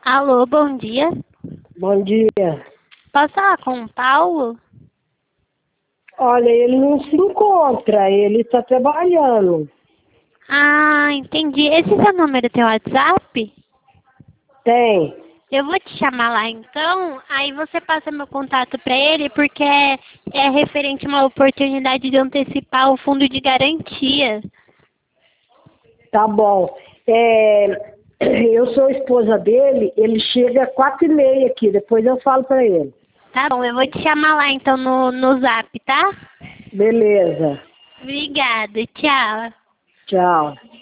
Alô, bom dia. Bom dia. Posso falar com o Paulo? Olha, ele não se encontra, ele está trabalhando. Ah, entendi. Esse é o número do teu WhatsApp? Tem. Eu vou te chamar lá então, aí você passa meu contato para ele, porque é referente a uma oportunidade de antecipar o fundo de garantia. Tá bom. Eu sou a esposa dele, ele chega às 4h30 aqui, depois eu falo para ele. Tá bom, eu vou te chamar lá então no Zap, tá? Beleza. Obrigada, tchau. Tchau.